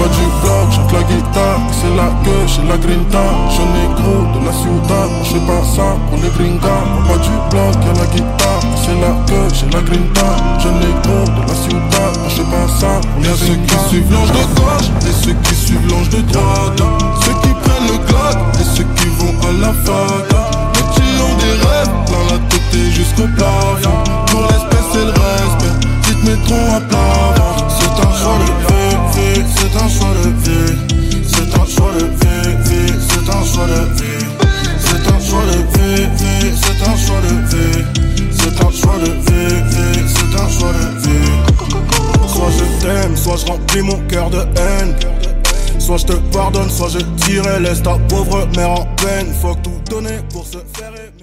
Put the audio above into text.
pas du bloc, chante la guitare, c'est la gueule, j'ai la grinta. Jeune négro de la ciudad, je fais pas ça pour les gringas. Pas du bloc, y'a la guitare, c'est la gueule, j'ai la grinta. Jeune négro de la ciudad, je fais pas ça pour les gringas. Ceux qui suivent l'ange de gauche et ceux qui suivent l'ange de droite. Ceux qui prennent le glock et ceux qui vont à la fac. Les petits ont des rêves, plein la tête et jusqu'au plafond. Pour l'espèce et le respect, ils te mettront à plat. C'est un choix de vie, c'est un choix de vie. C'est un choix de vie, c'est un choix de vie. C'est un choix de vie, c'est un choix de vie. C'est un choix de vie, c'est un choix de vie. Soit je t'aime, soit je remplis mon cœur de haine. Soit je te pardonne, soit je tire et laisse ta pauvre mère en peine. Faut tout donner pour se faire aimer.